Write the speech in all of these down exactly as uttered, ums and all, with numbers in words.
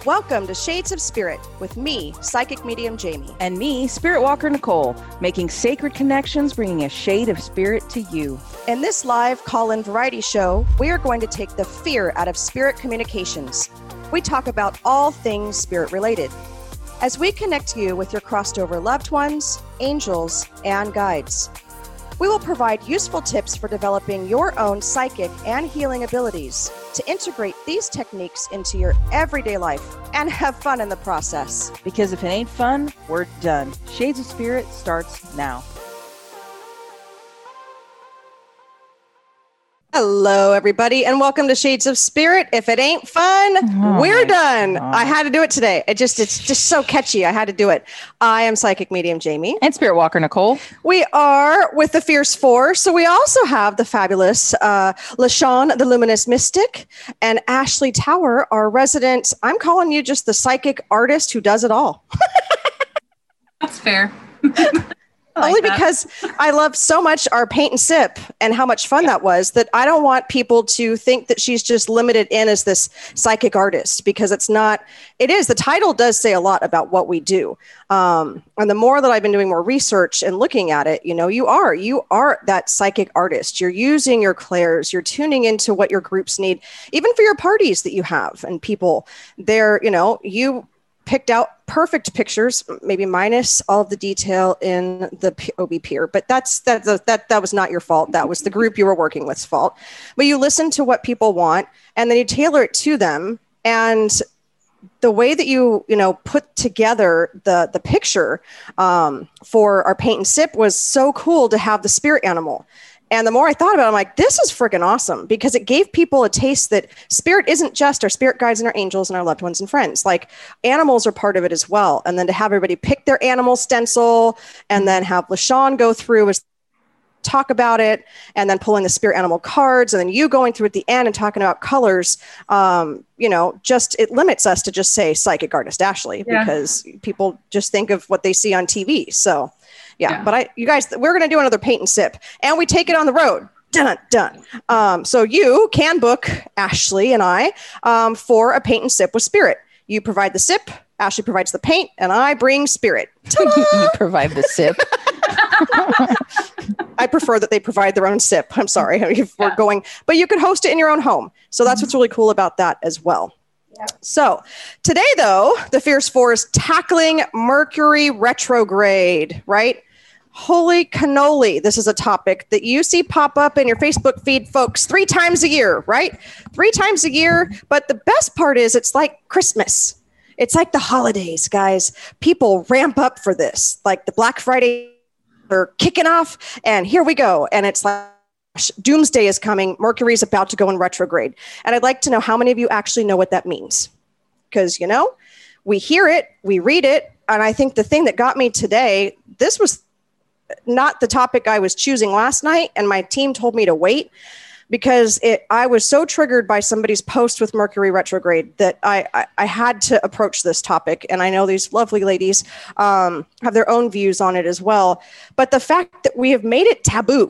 Welcome to Shades of Spirit with me, Psychic Medium Jamie. And me, Spirit Walker Nicole, making sacred connections, bringing a shade of spirit to you. In this live call-in variety show, we are going to take the fear out of spirit communications. We talk about all things spirit related as we connect you with your crossed over loved ones, angels, and guides. We will provide useful tips for developing your own psychic and healing abilities to integrate these techniques into your everyday life and have fun in the process. Because if it ain't fun, we're done. Shades of Spirit starts now. Hello, everybody, and welcome to Shades of Spirit. If it ain't fun, oh we're done. God. I had to do it today. It just, it's just so catchy. I had to do it. I am Psychic Medium Jamie. And Spirit Walker Nicole. We are with the Fierce Four. So we also have the fabulous uh, LaShawn, the Luminous Mystic, and Ashley Tower, our resident, I'm calling you just the psychic artist who does it all. That's fair. Like Only that. Because I love so much our paint and sip and how much fun yeah. that was that I don't want people to think that she's just limited in as this psychic artist, because it's not, it is, the title does say a lot about what we do. Um, and the more that I've been doing more research and looking at it, you know, you are, you are that psychic artist. You're using your clairs, you're tuning into what your groups need, even for your parties that you have and people there, you know, you picked out perfect pictures, maybe minus all of the detail in the O B Peer, but that's that that that was not your fault. That was the group you were working with's fault. But you listen to what people want, and then you tailor it to them. And the way that you you know put together the the picture um, for our paint and sip was so cool to have the spirit animal. And the more I thought about it, I'm like, this is freaking awesome, because it gave people a taste that spirit isn't just our spirit guides and our angels and our loved ones and friends. Like, animals are part of it as well. And then to have everybody pick their animal stencil and then have LaShawn go through as talk about it and then pulling the spirit animal cards and then you going through at the end and talking about colors, um, you know, just it limits us to just say psychic artist Ashley, yeah. because people just think of what they see on T V. So yeah, yeah. but I, you guys, we're going to do another paint and sip, and we take it on the road. Done, done. Um, so you can book Ashley and I um, for a paint and sip with spirit. You provide the sip, Ashley provides the paint, and I bring spirit. You provide the sip. I prefer that they provide their own sip. I'm sorry if we're yeah. going, but you could host it in your own home. So that's what's really cool about that as well. Yeah. So today, though, the Fierce Four is tackling Mercury retrograde, right? Holy cannoli. This is a topic that you see pop up in your Facebook feed, folks, three times a year, right? Three times a year. But the best part is it's like Christmas. It's like the holidays, guys. People ramp up for this. Like the Black Friday are kicking off, and here we go. And it's like, doomsday is coming. Mercury's about to go in retrograde. And I'd like to know how many of you actually know what that means. Because, you know, we hear it, we read it. And I think the thing that got me today, this was not the topic I was choosing last night. And my team told me to wait because it, I was so triggered by somebody's post with Mercury retrograde that I, I, I had to approach this topic. And I know these lovely ladies um, have their own views on it as well. But the fact that we have made it taboo,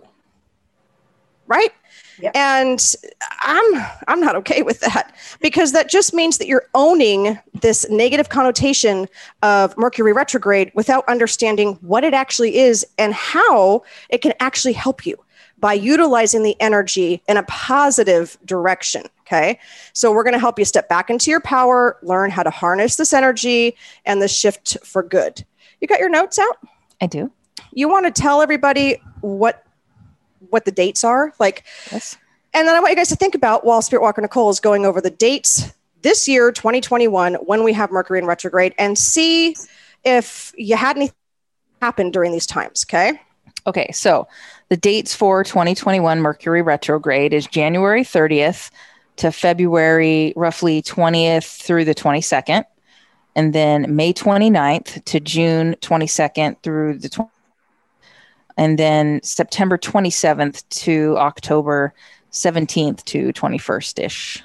right? Yep. And I'm I'm not okay with that, because that just means that you're owning this negative connotation of Mercury retrograde without understanding what it actually is and how it can actually help you by utilizing the energy in a positive direction. Okay. So we're going to help you step back into your power, learn how to harness this energy and the shift for good. You got your notes out? I do. You want to tell everybody what what the dates are, like, yes. And then I want you guys to think about, while Spirit Walker Nicole is going over the dates this year, twenty twenty-one, when we have Mercury in retrograde, and see if you had anything happen during these times. Okay. Okay. So the dates for twenty twenty-one Mercury retrograde is January thirtieth to February, roughly twentieth through the twenty-second. And then May twenty-ninth to June twenty-second through the twentieth. And then September twenty-seventh to October seventeenth to twenty-first-ish.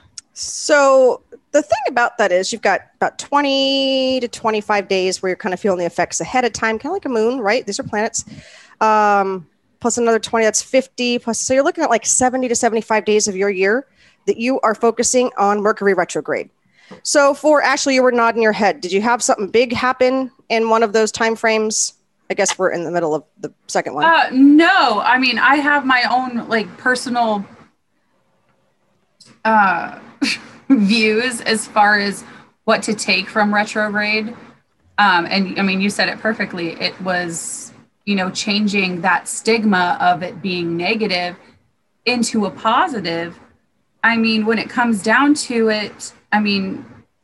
So the thing about that is you've got about twenty to twenty-five days where you're kind of feeling the effects ahead of time, kind of like a moon, right? These are planets. Um, plus another twenty, that's fifty. Plus, so you're looking at like seventy to seventy-five days of your year that you are focusing on Mercury retrograde. So for Ashley, you were nodding your head. Did you have something big happen in one of those time frames? I guess we're in the middle of the second one. Uh, no, I mean, I have my own like personal uh, views as far as what to take from retrograde. Um, and I mean, you said it perfectly. It was, you know, changing that stigma of it being negative into a positive. I mean, when it comes down to it, I mean,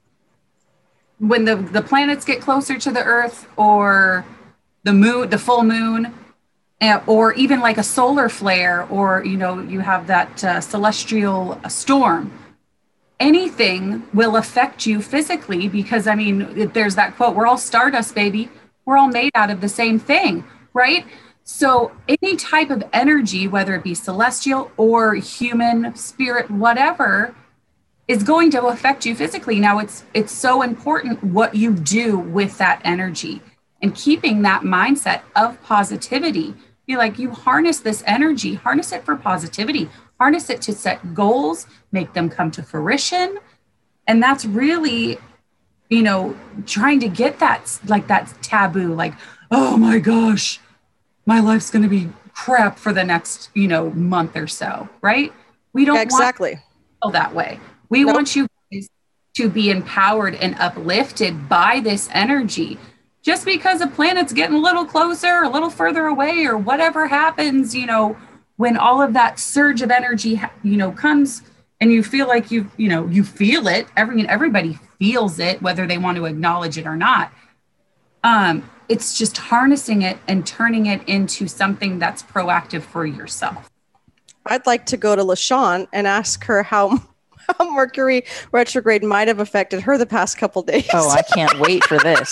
when the, the planets get closer to the Earth, or the moon, the full moon, uh, or even like a solar flare, or, you know, you have that uh, celestial storm, anything will affect you physically, because I mean, there's that quote, we're all stardust, baby. We're all made out of the same thing, right? So any type of energy, whether it be celestial or human, spirit, whatever, is going to affect you physically. Now it's, it's so important what you do with that energy. And keeping that mindset of positivity, be like, you harness this energy, harness it for positivity, harness it to set goals, make them come to fruition. And that's really, you know, trying to get that, like that taboo, like, oh my gosh, my life's going to be crap for the next, you know, month or so, right? We don't exactly want to feel that way. We nope. want you guys to be empowered and uplifted by this energy. Just because a planet's getting a little closer, a little further away, or whatever happens, you know, when all of that surge of energy, you know, comes and you feel like you, you know, you feel it, every, everybody feels it, whether they want to acknowledge it or not. Um, it's just harnessing it and turning it into something that's proactive for yourself. I'd like to go to LaShawn and ask her how, how Mercury retrograde might have affected her the past couple days. Oh, I can't wait for this.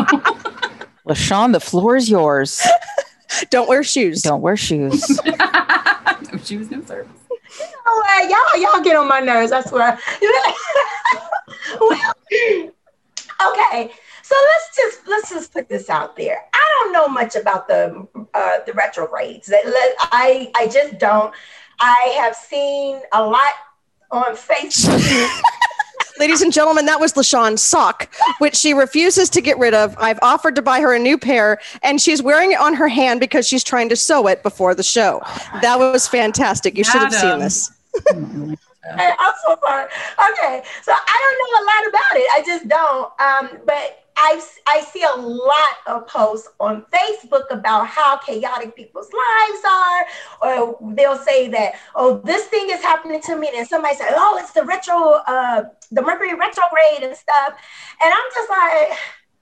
LaShawn, the floor is yours. Don't wear shoes. Don't wear shoes. No shoes, no service. Oh, uh, y'all, y'all get on my nerves, I swear. Well, okay, so let's just let's just put this out there. I don't know much about the uh, the retrogrades. I I just don't. I have seen a lot on Facebook. Ladies and gentlemen, that was LaShawn's sock, which she refuses to get rid of. I've offered to buy her a new pair, and she's wearing it on her hand because she's trying to sew it before the show. That was fantastic. You should have seen this. Hey, I'm so sorry. Okay, so I don't know a lot about it. I just don't. Um, but I, I see a lot of posts on Facebook about how chaotic people's lives are, or they'll say that, oh, this thing is happening to me, and somebody said, oh, it's the retro, uh, the Mercury retrograde and stuff, and I'm just like,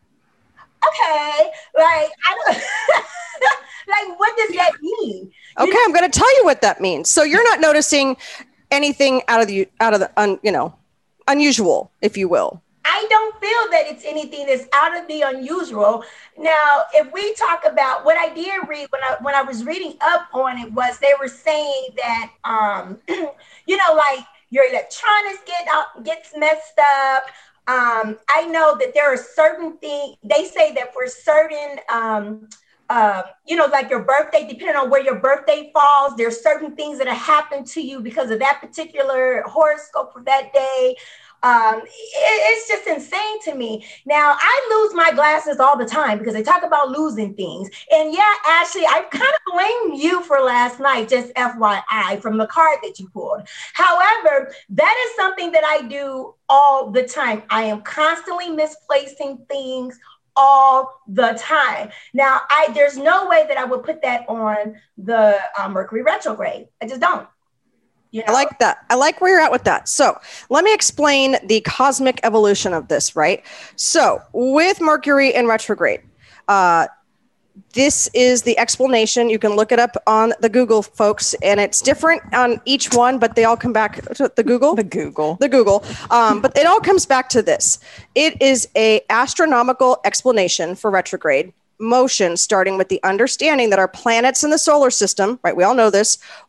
okay, like I don't, like what does that mean? Okay, you know? I'm going to tell you what that means. So you're not noticing anything out of the out of the un, you know unusual, if you will. I don't feel that it's anything that's out of the unusual. Now, if we talk about what I did read when I when I was reading up on it, was they were saying that um, you know, like your electronics get out gets messed up. Um, I know that there are certain things they say that for certain um, uh, you know, like your birthday, depending on where your birthday falls, there's certain things that have happened to you because of that particular horoscope for that day. Um, it, it's just insane to me. Now, I lose my glasses all the time because they talk about losing things. And yeah, Ashley, I kind of blame you for last night, just F Y I, from the card that you pulled. However, that is something that I do all the time. I am constantly misplacing things all the time. Now, I there's no way that I would put that on the uh, Mercury retrograde. I just don't. You know? I like that. I like where you're at with that. So let me explain the cosmic evolution of this, right? So with Mercury in retrograde, uh, this is the explanation. You can look it up on the Google, folks, and it's different on each one, but they all come back to the Google. The Google. The Google. Um, but it all comes back to this. It is a astronomical explanation for retrograde motion, starting with the understanding that our planets in the solar system, right, we all know this,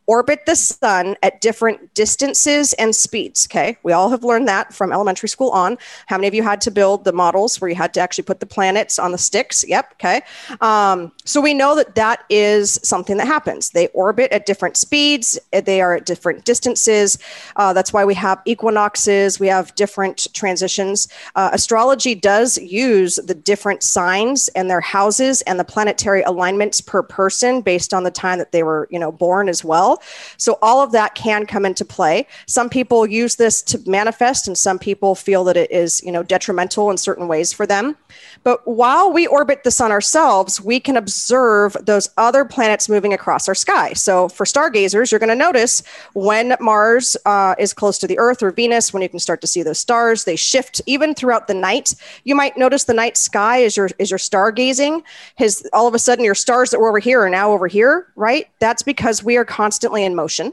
orbit the sun at different distances and speeds. Okay. We all have learned that from elementary school on. How many of you had to build the models where you had to actually put the planets on the sticks? Yep. Okay. Um, so we know that that is something that happens. They orbit at different speeds. They are at different distances. Uh, that's why we have equinoxes. We have different transitions. Uh, astrology does use the different signs and their houses and the planetary alignments per person based on the time that they were, you know, born as well. So all of that can come into play. Some people use this to manifest, and some people feel that it is, you know, detrimental in certain ways for them. But while we orbit the sun ourselves, we can observe those other planets moving across our sky. So for stargazers, you're going to notice when Mars uh, is close to the Earth or Venus, when you can start to see those stars, they shift even throughout the night. You might notice the night sky as you're, as you're stargazing, his, all of a sudden your stars that were over here are now over here, right? That's because we are constantly in motion.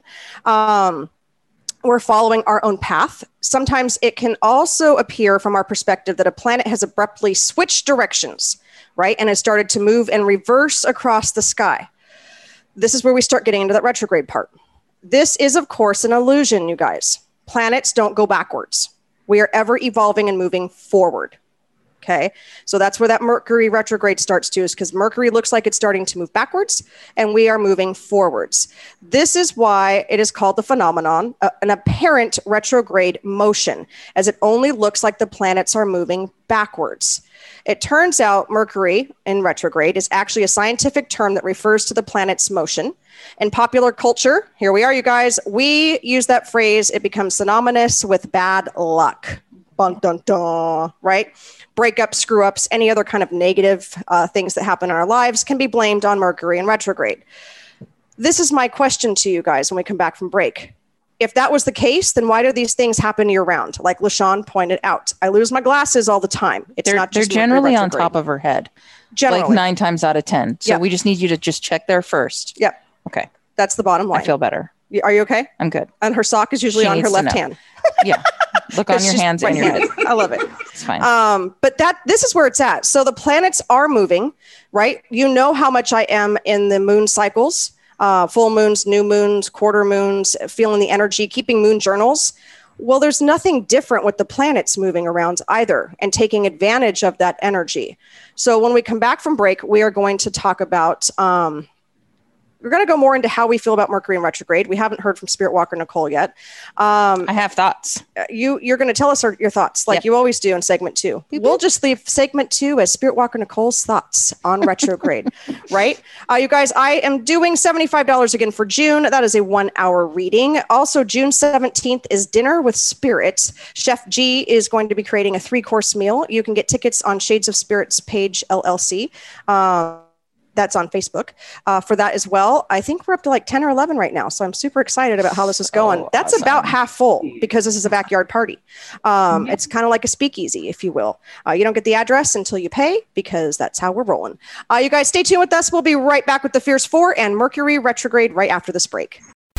Um, we're following our own path. Sometimes it can also appear from our perspective that a planet has abruptly switched directions, right? And has started to move in reverse across the sky. This is where we start getting into that retrograde part. This is, of course, an illusion, you guys. Planets don't go backwards. We are ever evolving and moving forward. Okay, so that's where that Mercury retrograde starts to, is because Mercury looks like it's starting to move backwards and we are moving forwards. This is why it is called the phenomenon, uh, an apparent retrograde motion, as it only looks like the planets are moving backwards. It turns out Mercury in retrograde is actually a scientific term that refers to the planet's motion. In popular culture, here we are, you guys, we use that phrase, it becomes synonymous with bad luck. Bun, dun, dun, right? Breakups, screw ups, any other kind of negative uh, things that happen in our lives can be blamed on Mercury in retrograde. This is my question to you guys when we come back from break. If that was the case, then why do these things happen year round? Like LaShawn pointed out, I lose my glasses all the time. It's they're, not just they're generally on top of her head, generally. Like nine times out of ten. So Yep. we just need you to just check there first. Yep. Okay. That's the bottom line. I feel better. Are you okay? I'm good. And her sock is usually She on her needs to left know. hand. Yeah. Look on your She's hands and your head. right-handed. I love it. It's fine. Um, but that this is where it's at. So the planets are moving, right? You know how much I am in the moon cycles, uh, full moons, new moons, quarter moons, feeling the energy, keeping moon journals. Well, there's nothing different with the planets moving around either and taking advantage of that energy. So when we come back from break, we are going to talk about... Um, We're going to go more into how we feel about Mercury in retrograde. We haven't heard from Spirit Walker Nicole yet. Um, I have thoughts. you, you're going to tell us our, your thoughts like Yep. you always do in segment two. Beep, We'll beep. just leave segment two as Spirit Walker Nicole's thoughts on retrograde, right? Uh, you guys, I am doing seventy-five dollars again for June. That is a one hour reading. Also, June seventeenth is Dinner with Spirits. Chef G is going to be creating a three course meal. You can get tickets on Shades of Spirits page L L C. Um, That's on Facebook uh, for that as well. I think we're up to like ten or eleven right now. So I'm super excited about how this is going. So That's awesome. about half full because this is a backyard party. Um, it's kind of like a speakeasy, if you will. Uh, you don't get the address until you pay because that's how we're rolling. Uh, you guys stay tuned with us. We'll be right back with the Fierce Four and Mercury retrograde right after this break.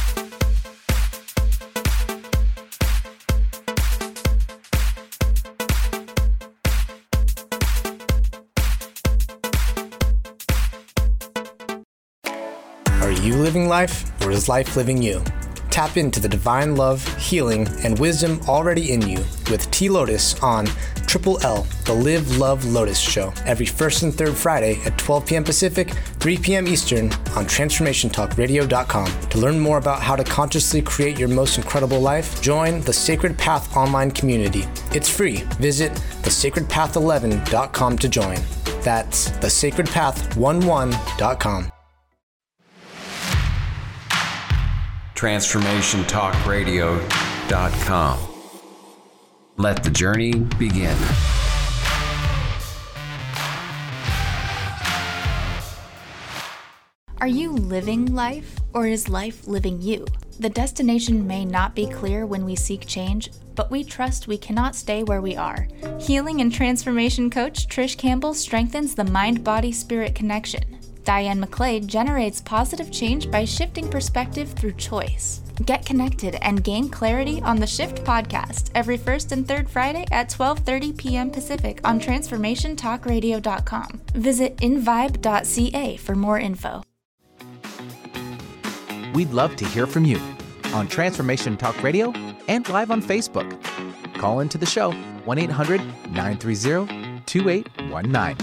Are you living life, or is life living you? Tap into the divine love, healing, and wisdom already in you with T Lotus on Triple L, the Live Love Lotus Show, every first and third Friday at twelve p.m. Pacific, three p.m. Eastern on transformation talk radio dot com. To learn more about how to consciously create your most incredible life, join the Sacred Path online community. It's free. Visit the sacred path eleven dot com to join. That's the sacred path eleven dot com. transformation talk radio dot com. Let the journey begin. Are you living life, or is life living you? The destination may not be clear when we seek change, but we trust we cannot stay where we are. Healing and transformation coach Trish Campbell strengthens the mind-body-spirit connection. Diane McClade generates positive change by shifting perspective through choice. Get connected and gain clarity on the Shift podcast every first and third Friday at twelve thirty p.m. Pacific on transformation talk radio dot com. Visit invibe dot c a for more info. We'd love to hear from you on Transformation Talk Radio and live on Facebook. Call into the show, one eight hundred nine three zero two eight one nine.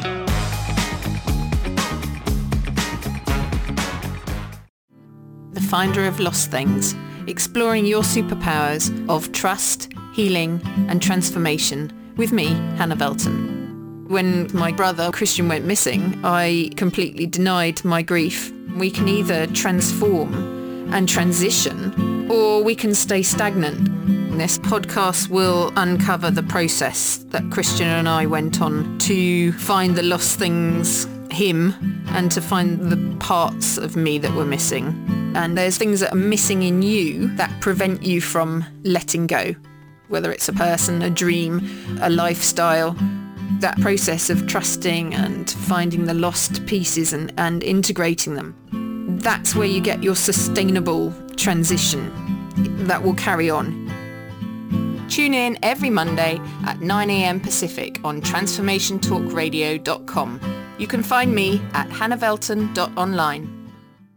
The Finder of Lost Things, exploring your superpowers of trust, healing, and transformation with me, Hannah Velton. When my brother Christian went missing, I completely denied my grief. We can either transform and transition, or we can stay stagnant. This podcast will uncover the process that Christian and I went on to find the lost things, him, and to find the parts of me that were missing. And there's things that are missing in you that prevent you from letting go, whether it's a person, a dream, a lifestyle. That process of trusting and finding the lost pieces and, and integrating them. That's where you get your sustainable transition that will carry on. Tune in every Monday at nine a.m. Pacific on transformation talk radio dot com. You can find me at hannah velton dot online.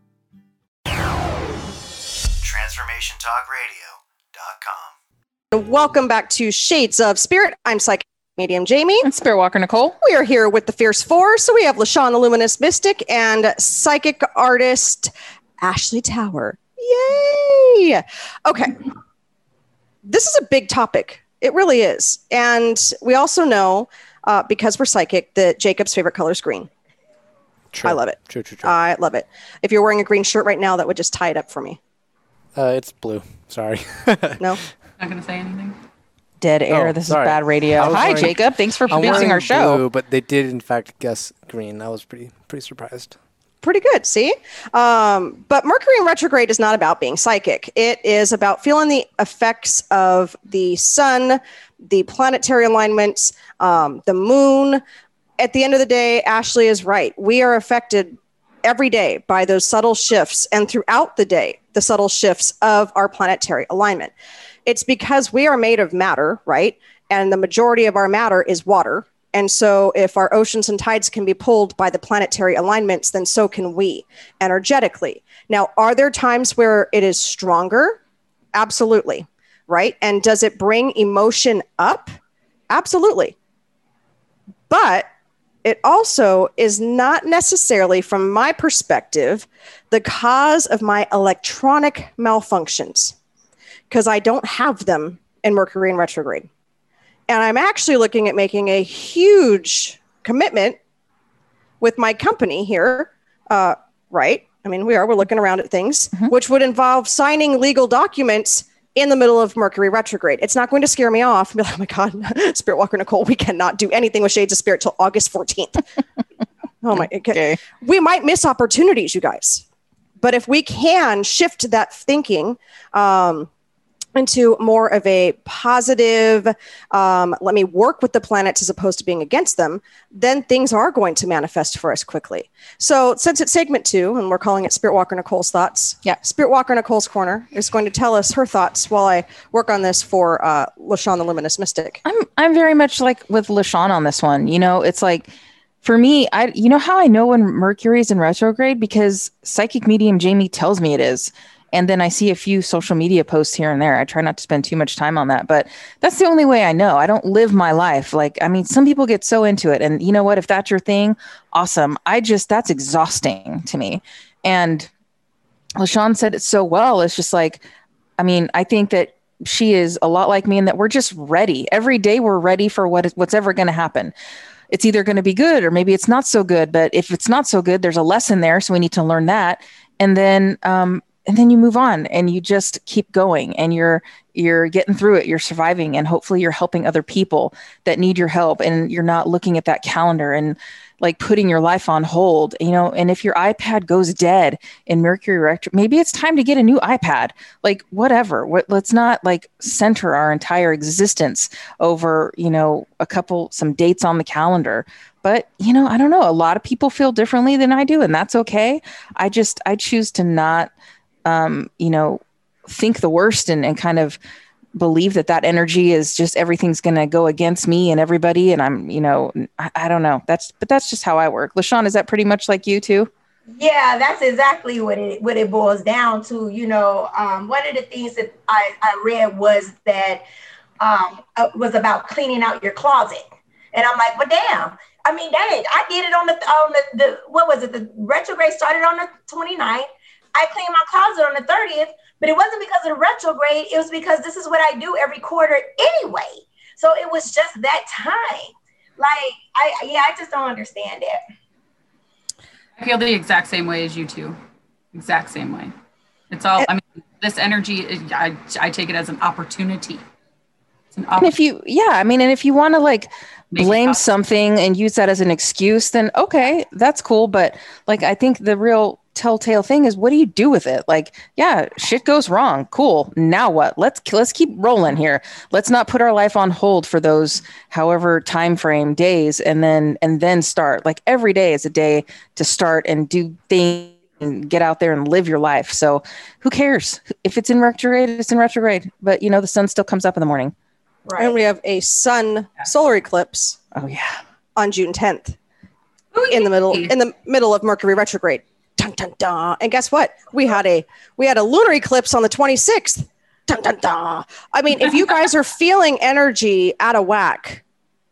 transformation talk radio dot com. Welcome back to Shades of Spirit. I'm Psychic Medium Jamie. And Spirit Walker Nicole. We are here with the Fierce Four. So we have LaShawn the Luminous Mystic and psychic artist Ashley Tower. Yay! Okay. This is a big topic. It really is. And we also know, uh, because we're psychic, that Jacob's favorite color is green. True. I love it. True, true, true. I love it. If you're wearing a green shirt right now, that would just tie it up for me. Uh, it's blue. Sorry. No? Not going to say anything. Dead air. Oh, this sorry. is bad radio. I was Hi, wearing- Jacob. Thanks for I'm producing wearing our show. blue, but they did, in fact, guess green. I was pretty pretty surprised. Pretty good, see? Um, but Mercury in retrograde is not about being psychic. It is about feeling the effects of the sun, the planetary alignments, um, the moon. At the end of the day, Ashley is right. We are affected every day by those subtle shifts, and throughout the day, the subtle shifts of our planetary alignment. It's because we are made of matter, right? And the majority of our matter is water. And so if our oceans and tides can be pulled by the planetary alignments, then so can we energetically. Now, are there times where it is stronger? Absolutely, right? And does it bring emotion up? Absolutely. But it also is not necessarily, from my perspective, the cause of my electronic malfunctions, because I don't have them in Mercury in retrograde. And I'm actually looking at making a huge commitment with my company here, uh, right? I mean, we are, we're looking around at things, mm-hmm. which would involve signing legal documents in the middle of Mercury retrograde. It's not going to scare me off and be like, oh my God, Spirit Walker Nicole, we cannot do anything with Shades of Spirit till August fourteenth. Oh my, okay. We might miss opportunities, you guys. But if we can shift that thinking, um, into more of a positive, um, let me work with the planets as opposed to being against them, then things are going to manifest for us quickly. So since it's segment two, and we're calling it Spirit Walker Nicole's Thoughts, yeah, Spirit Walker Nicole's Corner is going to tell us her thoughts while I work on this for uh, LaShawn the Luminous Mystic. I'm I'm very much like with LaShawn on this one. You know, it's like, for me, I you know how I know when Mercury is in retrograde? Because Psychic Medium Jamie tells me it is. And then I see a few social media posts here and there. I try not to spend too much time on that, but that's the only way I know. I don't live my life. Like, I mean, some people get so into it, and you know what, if that's your thing, awesome. I just, that's exhausting to me. And LaShawn said it so well. It's just like, I mean, I think that she is a lot like me in that we're just ready. Every day we're ready for what is, what's ever going to happen. It's either going to be good or maybe it's not so good, but if it's not so good, there's a lesson there. So we need to learn that. And then, um, And then you move on and you just keep going, and you're you're getting through it. You're surviving, and hopefully you're helping other people that need your help. And you're not looking at that calendar and like putting your life on hold, you know. And if your iPad goes dead in Mercury retrograde, maybe it's time to get a new iPad. Like whatever. What, let's not like center our entire existence over, you know, a couple some dates on the calendar. But, you know, I don't know. A lot of people feel differently than I do, and that's okay. I just I choose to not. Um, you know, think the worst and, and kind of believe that that energy is just everything's going to go against me and everybody. And I'm, you know, I, I don't know. That's, but that's just how I work. LaShawn, is that pretty much like you too? Yeah, that's exactly what it what it boils down to. You know, um, one of the things that I, I read was that um, uh, was about cleaning out your closet, and I'm like, well, damn. I mean, dang, I did it on the on the, the what was it? The retrograde started on the twenty-ninth. I cleaned my closet on the thirtieth, but it wasn't because of the retrograde. It was because this is what I do every quarter anyway. So it was just that time. Like, I yeah, I just don't understand it. I feel the exact same way as you two. Exact same way. It's all, I mean, this energy, I, I take it as an opportunity. It's an opportunity. And if you, yeah, I mean, and if you want to like Make blame something and use that as an excuse, then okay, that's cool. But like, I think the real telltale thing is, what do you do with it? Like, yeah, shit goes wrong. Cool. Now what? Let's let's keep rolling here. Let's not put our life on hold for those however time frame days, and then and then start. Like every day is a day to start and do things and get out there and live your life. So who cares if it's in retrograde? It's in retrograde. But you know, the sun still comes up in the morning. Right. And we have a sun solar eclipse. Oh yeah, on June tenth, Ooh, in the middle in the middle of Mercury retrograde. Dun, dun, dun. And guess what? We had a we had a lunar eclipse on the twenty-sixth. Dun, dun, dun. I mean, if you guys are feeling energy out of whack,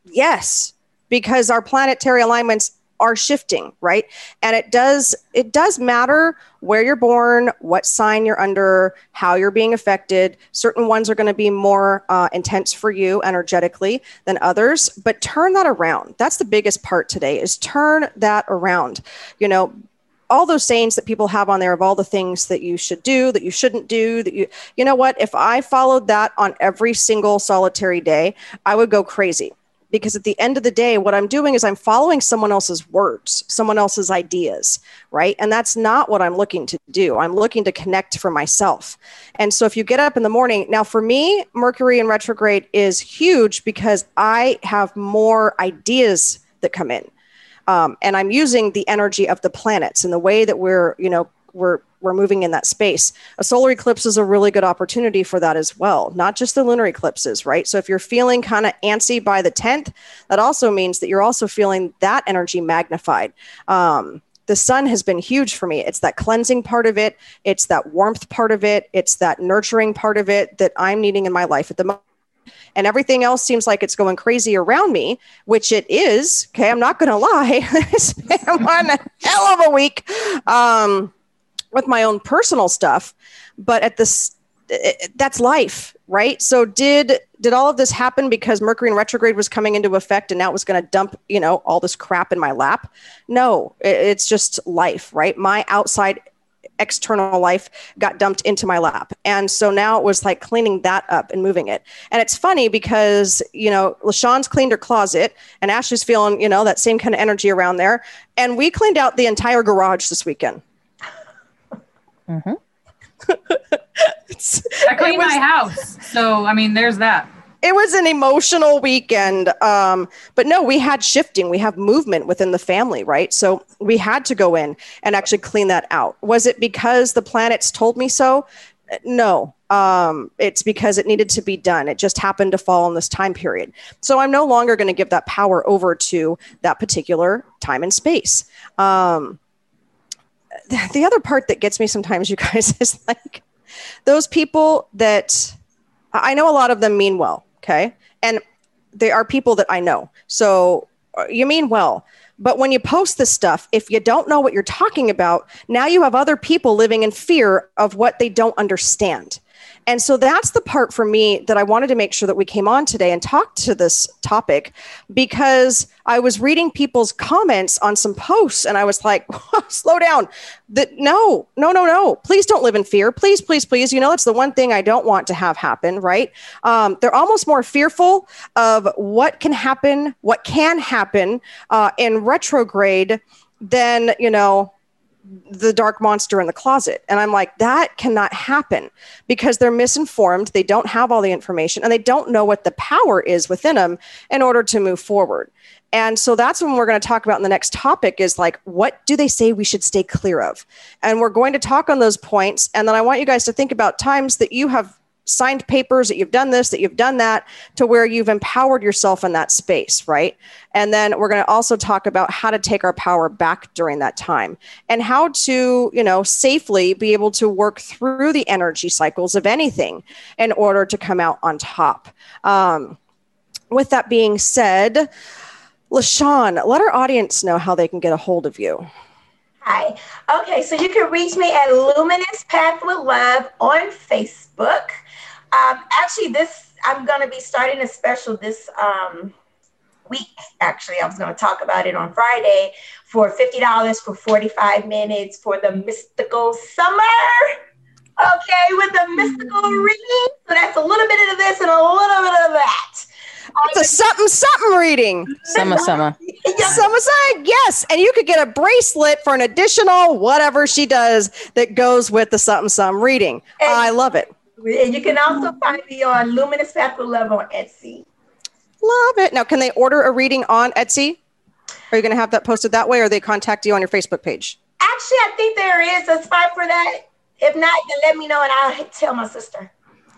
yes, because our planetary alignments are shifting, right? And it does it does matter where you're born, what sign you're under, how you're being affected. Certain ones are going to be more uh, intense for you energetically than others, but turn that around. That's the biggest part today, is turn that around. You know, all those sayings that people have on there of all the things that you should do, that you shouldn't do, that you, you know what, if I followed that on every single solitary day, I would go crazy. Because at the end of the day, what I'm doing is I'm following someone else's words, someone else's ideas, right? And that's not what I'm looking to do. I'm looking to connect for myself. And so if you get up in the morning, now for me, Mercury in retrograde is huge because I have more ideas that come in. Um, and I'm using the energy of the planets and the way that we're, you know, we're we're moving in that space. A solar eclipse is a really good opportunity for that as well, not just the lunar eclipses, right? So if you're feeling kind of antsy by the tenth, that also means that you're also feeling that energy magnified. Um, the sun has been huge for me. It's that cleansing part of it. It's that warmth part of it. It's that nurturing part of it that I'm needing in my life at the moment. And everything else seems like it's going crazy around me, which it is. Okay, I'm not going to lie. It's been one hell of a week um, with my own personal stuff. But at this, it, that's life, right? So did did all of this happen because Mercury in retrograde was coming into effect and now it was going to dump, you know, all this crap in my lap? No, it, it's just life, right? My outside external life got dumped into my lap. And so now it was like cleaning that up and moving it. And it's funny because, you know, LaShawn's cleaned her closet and Ashley's feeling, you know, that same kind of energy around there. And we cleaned out the entire garage this weekend. Mm-hmm. I cleaned was, my house. So, I mean, there's that. It was an emotional weekend. Um, but no, we had shifting. We have movement within the family, right? So we had to go in and actually clean that out. Was it because the planets told me so? No. Um, it's because it needed to be done. It just happened to fall in this time period. So I'm no longer going to give that power over to that particular time and space. Um, the other part that gets me sometimes, you guys, is like those people that I know a lot of them mean well. Okay. And they are people that I know. So you mean well, but when you post this stuff, if you don't know what you're talking about, now you have other people living in fear of what they don't understand. And so that's the part for me that I wanted to make sure that we came on today and talked to this topic, because I was reading people's comments on some posts and I was like, slow down. That no, no, no, no. Please don't live in fear. Please, please, please. You know, that's the one thing I don't want to have happen, right? Um, they're almost more fearful of what can happen, what can happen uh, in retrograde than, you know, the dark monster in the closet. And I'm like, that cannot happen because they're misinformed. They don't have all the information and they don't know what the power is within them in order to move forward. And so that's when we're going to talk about in the next topic is like, what do they say we should stay clear of? And we're going to talk on those points. And then I want you guys to think about times that you have signed papers that you've done this, that you've done that, to where you've empowered yourself in that space, right? And then we're going to also talk about how to take our power back during that time and how to, you know, safely be able to work through the energy cycles of anything in order to come out on top. Um, with that being said, LaShawn, let our audience know how they can get a hold of you. Hi. Okay, so you can reach me at Luminous Path with Love on Facebook. Um, actually, this I'm going to be starting a special this um, week. Actually, I was going to talk about it on Friday for fifty dollars for forty-five minutes for the mystical summer. Okay, with the mystical reading. So that's a little bit of this and a little bit of that. It's a something, something reading. Summer, summer. Summer, summer, yes. And you could get a bracelet for an additional whatever she does that goes with the something, something reading. And, I love it. And you can also find me on Luminous Path with Love on Etsy. Love it. Now, can they order a reading on Etsy? Are you going to have that posted that way, or they contact you on your Facebook page? Actually, I think there is a spot for that. If not, then let me know and I'll tell my sister.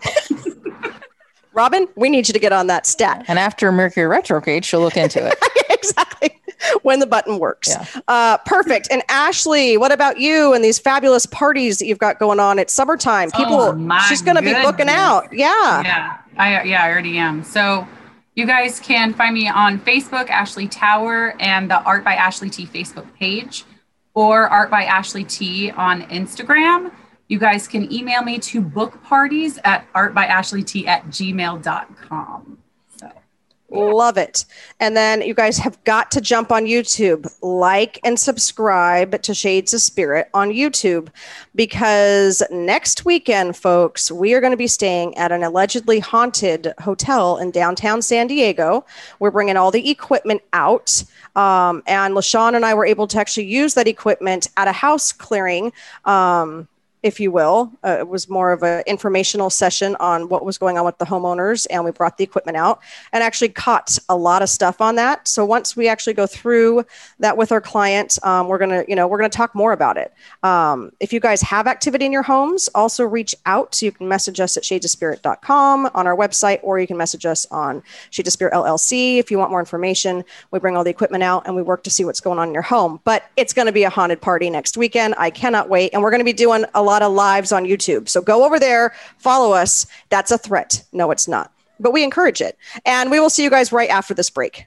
Robin, we need you to get on that stat. And after Mercury retrograde, she'll look into it. Exactly. When the button works. Yeah. Uh, perfect. And Ashley, what about you and these fabulous parties that you've got going on? It's summertime. People, oh, she's going to be booking out. Yeah. Yeah. I, yeah, I already am. So you guys can find me on Facebook, Ashley Tower, and the Art by Ashley T Facebook page, or Art by Ashley T on Instagram. You guys can email me to book parties at artbyashleyt at gmail dot com. So, yeah. Love it. And then you guys have got to jump on YouTube, like and subscribe to Shades of Spirit on YouTube, because next weekend, folks, we are going to be staying at an allegedly haunted hotel in downtown San Diego. We're bringing all the equipment out. Um, and LaShawn and I were able to actually use that equipment at a house clearing, um, if you will. Uh, it was more of an informational session on what was going on with the homeowners, and we brought the equipment out and actually caught a lot of stuff on that. So once we actually go through that with our client, um, we're gonna, you know, we're gonna talk more about it. Um, if you guys have activity in your homes, also reach out. So you can message us at shades of spirit dot com on our website, or you can message us on Shades of Spirit L L C if you want more information. We bring all the equipment out and we work to see what's going on in your home. But it's going to be a haunted party next weekend. I cannot wait, and we're going to be doing a lot of lives on YouTube. So go over there, follow us. That's a threat. No, it's not. But we encourage it. And we will see you guys right after this break.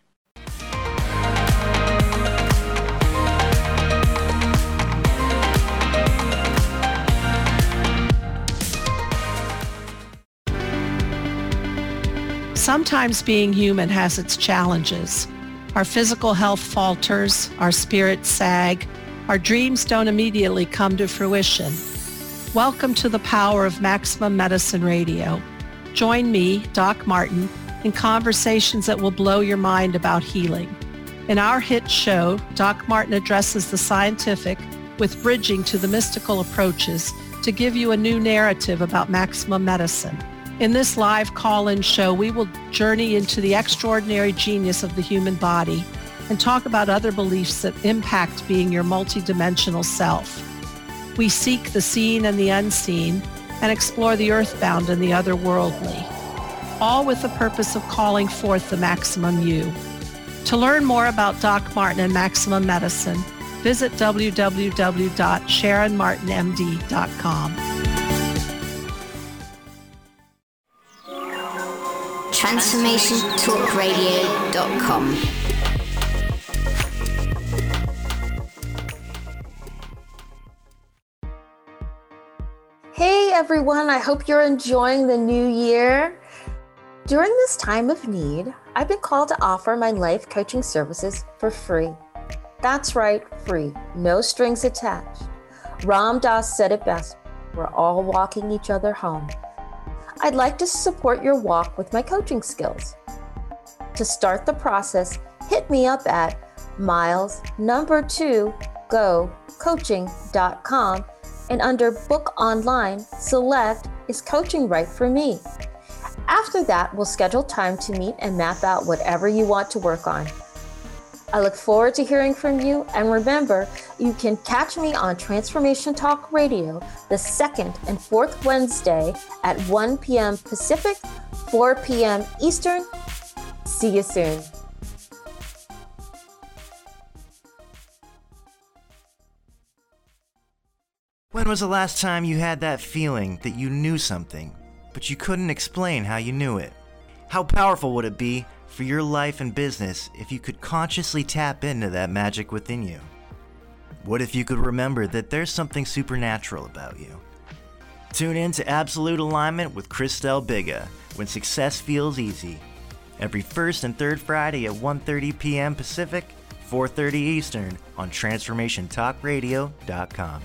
Sometimes being human has its challenges. Our physical health falters, our spirits sag, our dreams don't immediately come to fruition. Welcome to the power of Maximum Medicine Radio. Join me, Doc Martin, in conversations that will blow your mind about healing. In our hit show, Doc Martin addresses the scientific with bridging to the mystical approaches to give you a new narrative about maximum medicine. In this live call-in show, we will journey into the extraordinary genius of the human body and talk about other beliefs that impact being your multidimensional self. We seek the seen and the unseen and explore the earthbound and the otherworldly, all with the purpose of calling forth the maximum you. To learn more about Doc Martin and Maximum Medicine, visit w w w dot sharon martin m d dot com. transformation talk radio dot com. Hey everyone, I hope you're enjoying the new year. During this time of need, I've been called to offer my life coaching services for free. That's right, free, no strings attached. Ram Dass said it best, we're all walking each other home. I'd like to support your walk with my coaching skills. To start the process, hit me up at miles number two go coaching dot com and under book online, select is coaching right for me. After that, we'll schedule time to meet and map out whatever you want to work on. I look forward to hearing from you. And remember, you can catch me on Transformation Talk Radio the second and fourth Wednesday at one p.m. Pacific, four p.m. Eastern. See you soon. When was the last time you had that feeling that you knew something, but you couldn't explain how you knew it? How powerful would it be for your life and business if you could consciously tap into that magic within you? What if you could remember that there's something supernatural about you? Tune in to Absolute Alignment with Christelle Biga when success feels easy. Every first and third Friday at one thirty p.m. Pacific, four thirty Eastern on Transformation Talk Radio dot com.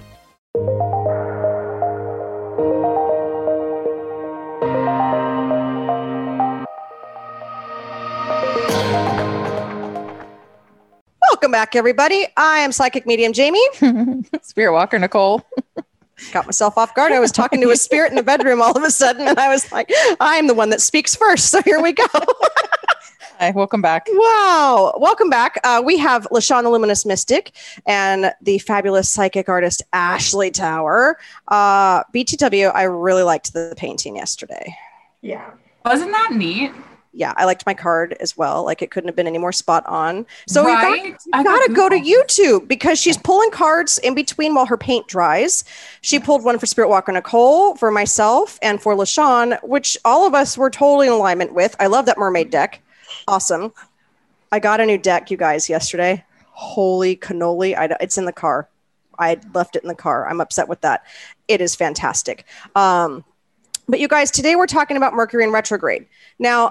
Welcome back, everybody. I am Psychic Medium Jamie. Spirit Walker Nicole. Got myself off guard. I was talking to a spirit in the bedroom all of a sudden, and I was like, I'm the one that speaks first. So here we go. Hi, welcome back. Wow. Welcome back. Uh, we have LaShawn the Luminous Mystic and the fabulous psychic artist Ashley Tower. Uh, B T W, I really liked the painting yesterday. Yeah. Wasn't that neat? Yeah, I liked my card as well. Like, it couldn't have been any more spot on. So right? you got, got to go to YouTube because she's pulling cards in between while her paint dries. She pulled one for Spirit Walker Nicole, for myself, and for LaShawn, which all of us were totally in alignment with. I love that mermaid deck. Awesome. I got a new deck, you guys, yesterday. Holy cannoli. I, it's in the car. I left it in the car. I'm upset with that. It is fantastic. Um, but you guys, today we're talking about Mercury in retrograde. Now,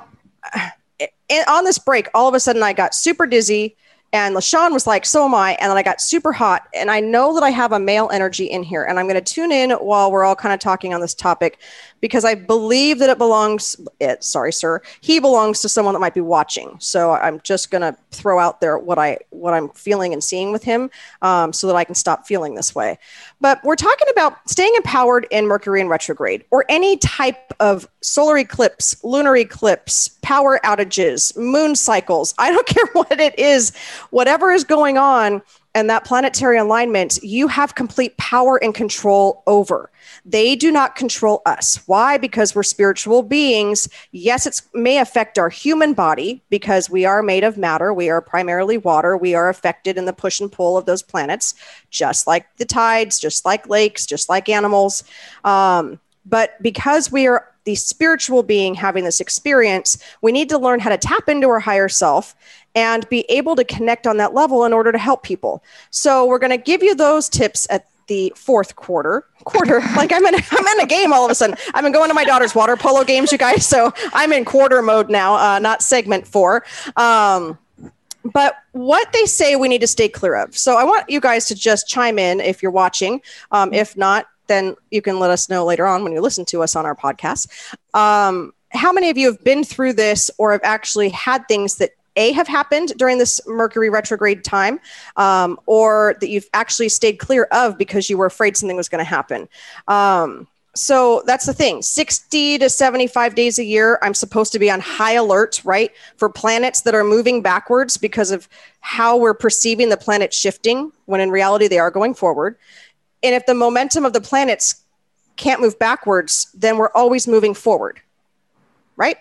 on this break, all of a sudden I got super dizzy, and LaShawn was like, so am I. And then I got super hot, and I know that I have a male energy in here, and I'm going to tune in while we're all kind of talking on this topic because I believe that it belongs, it, sorry, sir, he belongs to someone that might be watching. So I'm just going to throw out there what, I, what I'm feeling and seeing with him um, so that I can stop feeling this way. But we're talking about staying empowered in Mercury in retrograde, or any type of solar eclipse, lunar eclipse, power outages, moon cycles. I don't care what it is, whatever is going on and that planetary alignment, you have complete power and control over. They do not control us. Why? Because we're spiritual beings. Yes, it may affect our human body because we are made of matter. We are primarily water. We are affected in the push and pull of those planets, just like the tides, just like lakes, just like animals. Um, but because we are the spiritual being having this experience, we need to learn how to tap into our higher self and be able to connect on that level in order to help people. So we're going to give you those tips at the fourth quarter. Quarter, like I'm in, I'm in a game all of a sudden. I've been going to my daughter's water polo games, you guys. So I'm in quarter mode now, uh, not segment four. Um, but what they say we need to stay clear of. So I want you guys to just chime in if you're watching. Um, if not, then you can let us know later on when you listen to us on our podcast. Um, how many of you have been through this or have actually had things that A, have happened during this Mercury retrograde time, um, or that you've actually stayed clear of because you were afraid something was going to happen? Um, so that's the thing. sixty to seventy-five days a year, I'm supposed to be on high alert, right? For planets that are moving backwards because of how we're perceiving the planet shifting, when in reality they are going forward. And if the momentum of the planets can't move backwards, then we're always moving forward, right?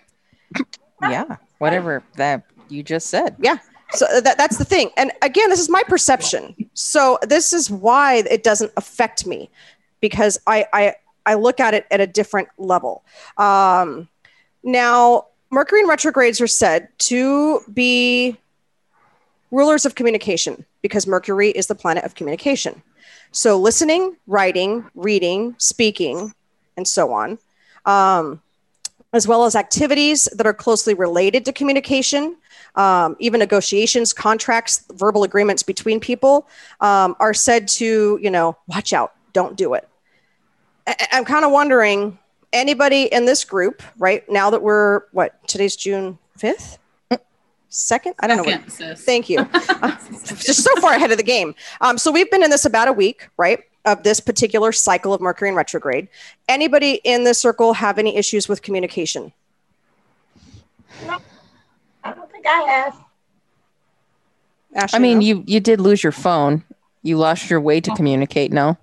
Yeah, whatever that you just said. Yeah. So that, that's the thing. And again, this is my perception. So this is why it doesn't affect me, because I, I, I look at it at a different level. Um, now, Mercury in retrogrades are said to be rulers of communication because Mercury is the planet of communication. So listening, writing, reading, speaking, and so on, um, as well as activities that are closely related to communication, um, even negotiations, contracts, verbal agreements between people, um, are said to, you know, watch out, don't do it. I- I'm kind of wondering, anybody in this group, right, now that we're, what, today's June fifth? Second? I don't Second, know. What, thank you. uh, just so far ahead of the game. Um, so we've been in this about a week, right, of this particular cycle of Mercury in retrograde. Anybody in this circle have any issues with communication? No, I don't think I have. Ashley, I mean, no? you you did lose your phone. You lost your way to communicate. No.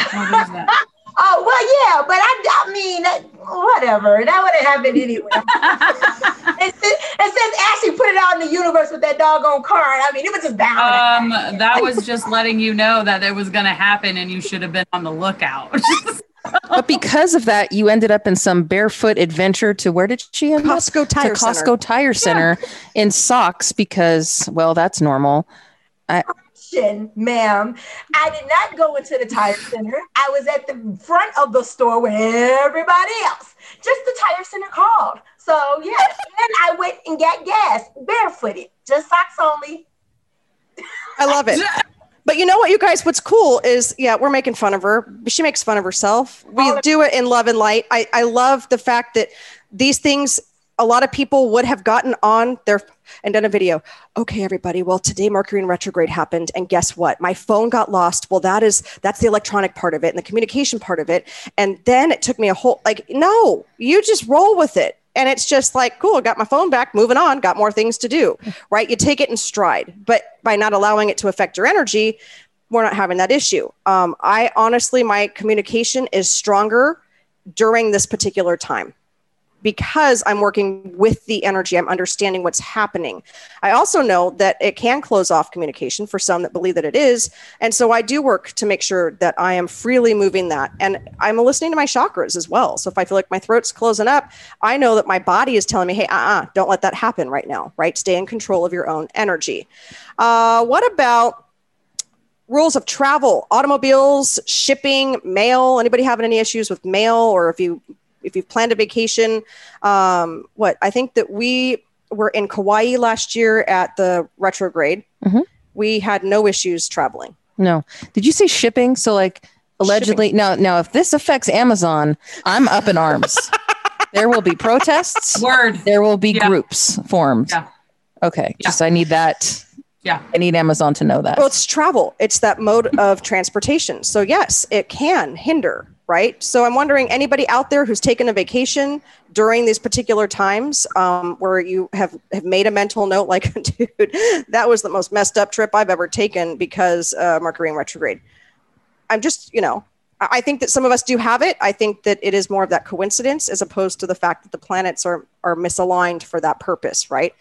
Oh, well, yeah, but I, I mean, that, whatever. That would have happened anyway. it, it, it says Ashley put it out in the universe with that doggone card. I mean, it was just bound. Um, that was just letting you know that it was going to happen and you should have been on the lookout. But because of that, you ended up in some barefoot adventure to where did she end Costco up? Tire to Costco Center. Tire Center Yeah. in socks because, well, that's normal. I, Ma'am, I did not go into the tire center. I was at the front of the store with everybody else. Just the tire center called. So yeah, and I went and got gas barefooted, just socks only. I love it. But you know what, you guys, what's cool is, yeah, we're making fun of her. She makes fun of herself. We do it in love and light. I, I love the fact that these things, a lot of people would have gotten on their and done a video. Okay, everybody. Well, today Mercury in retrograde happened. And guess what? My phone got lost. Well, that is, that's the electronic part of it and the communication part of it. And then it took me a whole, like, no, you just roll with it. And it's just like, cool, got my phone back, moving on, got more things to do, right? You take it in stride, but by not allowing it to affect your energy, we're not having that issue. Um, I honestly, my communication is stronger during this particular time because I'm working with the energy. I'm understanding what's happening. I also know that it can close off communication for some that believe that it is. And so I do work to make sure that I am freely moving that. And I'm listening to my chakras as well. So if I feel like my throat's closing up, I know that my body is telling me, hey, uh-uh, don't let that happen right now, right? Stay in control of your own energy. Uh, what about rules of travel, automobiles, shipping, mail? Anybody having any issues with mail, or if you if you've planned a vacation? Um, what I think that we were in Kauai last year at the retrograde. Mm-hmm. We had no issues traveling. No. Did you say shipping? So like allegedly, Shipping. now, now if this affects Amazon, I'm up in arms. There will be protests. Word. There will be Yeah. groups formed. Yeah. Okay. Yeah. Just, I need that. Yeah. I need Amazon to know that. Well, it's travel. It's that mode of transportation. So yes, it can hinder, right? So I'm wondering, anybody out there who's taken a vacation during these particular times, um, where you have, have made a mental note, like, dude, that was the most messed up trip I've ever taken because uh, Mercury in retrograde. I'm just, you know, I I think that some of us do have it. I think that it is more of that coincidence as opposed to the fact that the planets are, are misaligned for that purpose, right?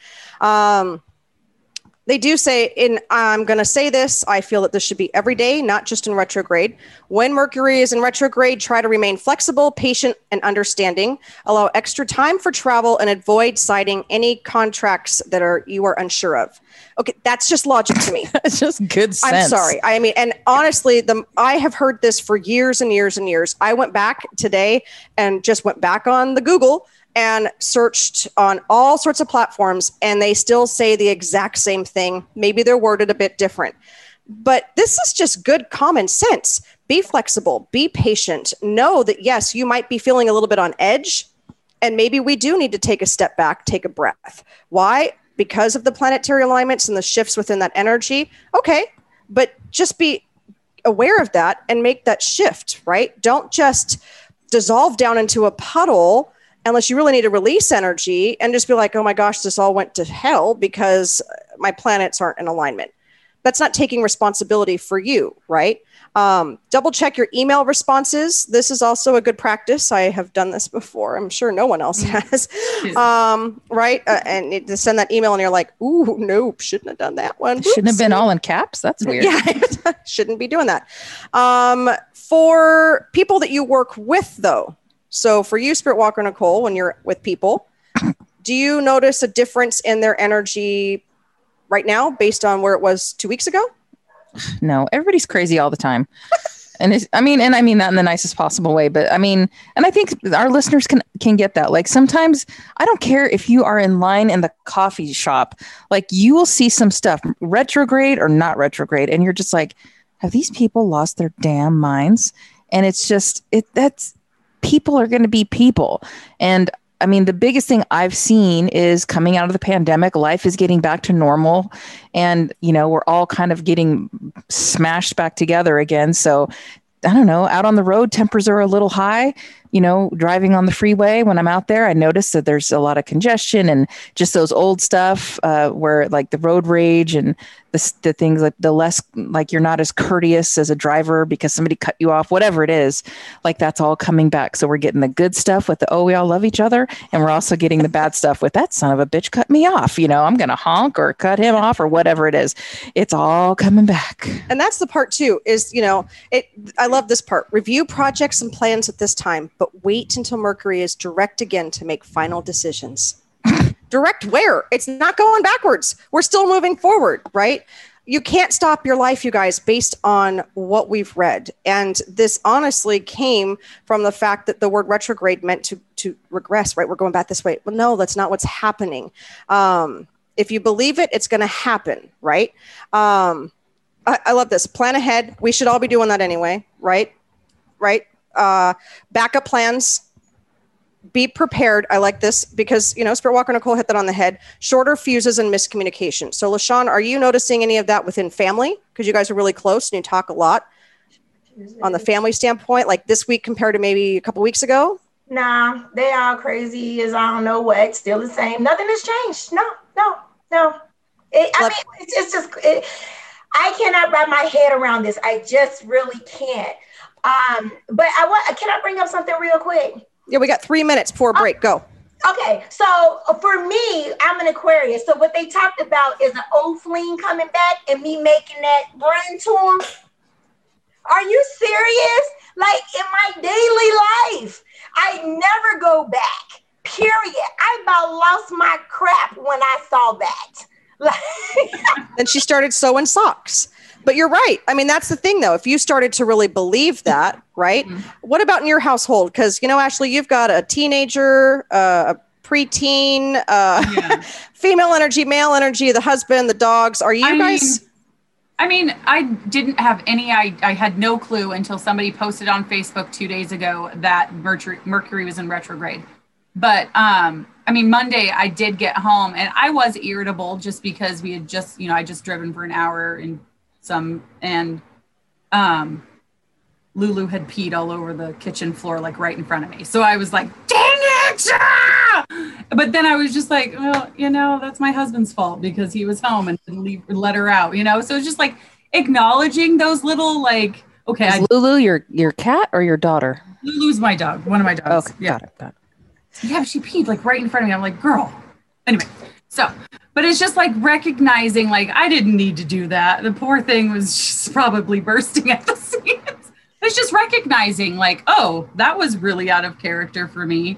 Um, They do say, in I'm going to say this, I feel that this should be every day, not just in retrograde. When Mercury is in retrograde, try to remain flexible, patient, and understanding. Allow extra time for travel and avoid signing any contracts that are you are unsure of. Okay, that's just logic to me. It's just good sense. I'm sorry. I mean, and honestly, the I have heard this for years and years and years. I went back today and just went back on the Google and searched on all sorts of platforms, and they still say the exact same thing. Maybe they're worded a bit different, but this is just good common sense. Be flexible, be patient. Know that, yes, you might be feeling a little bit on edge, and maybe we do need to take a step back, take a breath. Why? Because of the planetary alignments and the shifts within that energy. Okay, but just be aware of that and make that shift, right? Don't just dissolve down into a puddle unless you really need to release energy and just be like, oh my gosh, this all went to hell because my planets aren't in alignment. That's not taking responsibility for you, right? Um, double check your email responses. This is also a good practice. I have done this before. I'm sure no one else has, um, right? Uh, and it, to send that email and you're like, ooh, nope, shouldn't have done that one. Shouldn't have been all in caps. That's weird. Yeah, shouldn't be doing that. Um, for people that you work with, though, so for you, Spirit Walker Nicole, when you're with people, do you notice a difference in their energy right now based on where it was two weeks ago? No, everybody's crazy all the time. And it's, I mean, and I mean that in the nicest possible way, but I mean, and I think our listeners can, can get that. Like sometimes I don't care if you are in line in the coffee shop, like you will see some stuff retrograde or not retrograde. And you're just like, have these people lost their damn minds? And it's just, it, that's, people are going to be people. And I mean, the biggest thing I've seen is coming out of the pandemic, life is getting back to normal. And, you know, we're all kind of getting smashed back together again. So I don't know, out on the road, tempers are a little high. you know, driving on the freeway, when I'm out there, I notice that there's a lot of congestion and just those old stuff uh, where like the road rage and the, the things like the less, like you're not as courteous as a driver because somebody cut you off, whatever it is, like that's all coming back. So we're getting the good stuff with the, oh, we all love each other. And we're also getting the bad stuff with that son of a bitch cut me off. You know, I'm going to honk or cut him off or whatever it is. It's all coming back. And that's the part too, is, you know, it, I love this part. Review projects and plans at this time, but wait until Mercury is direct again to make final decisions. Direct where? It's not going backwards. We're still moving forward, right? You can't stop your life, you guys, based on what we've read. And this honestly came from the fact that the word retrograde meant to, to regress, right? We're going back this way. Well, no, that's not what's happening. Um, if you believe it, it's going to happen, right? Um, I, I love this. Plan ahead. We should all be doing that anyway, right? Right? Uh, backup plans. Be prepared. I like this because, you know, Spirit Walker Nicole hit that on the head. Shorter fuses and miscommunication. So, LaShawn, are you noticing any of that within family? Because you guys are really close and you talk a lot on the family standpoint, like this week compared to maybe a couple weeks ago? Nah, they all crazy as I don't know what. Still the same. Nothing has changed. No, no, no. It, I mean, it's, it's just, it, I cannot wrap my head around this. I just really can't. Um, but I want, can I bring up something real quick? Yeah, we got three minutes before break. Go. Okay, so for me, I'm an Aquarius. So what they talked about is an old fling coming back and me making that run to him. Are you serious? Like in my daily life, I never go back. Period. I about lost my crap when I saw that. Like, and she started sewing socks. But you're right. I mean, that's the thing, though. If you started to really believe that, right? Mm-hmm. What about in your household? Because, you know, Ashley, you've got a teenager, uh, a preteen, uh, yeah. female energy, male energy, the husband, the dogs. Are you I guys? Mean, I mean, I didn't have any, I, I had no clue until somebody posted on Facebook two days ago that Mercury, Mercury was in retrograde. But, um, I mean, Monday I did get home and I was irritable just because we had just, you know, I just driven for an hour and some, and um, Lulu had peed all over the kitchen floor, like right in front of me. So I was like, dang it! Ah! But then I was just like, well, you know, that's my husband's fault because he was home and didn't leave, let her out, you know? So it's just like acknowledging those little, like, okay. Is I, Lulu your, your cat or your daughter? Lulu's my dog, one of my dogs. Okay, yeah. got it, got it. Yeah, she peed like right in front of me. I'm like, girl. Anyway, so, but it's just like recognizing, like, I didn't need to do that. The poor thing was just probably bursting at the seams. It's just recognizing, like, oh, that was really out of character for me.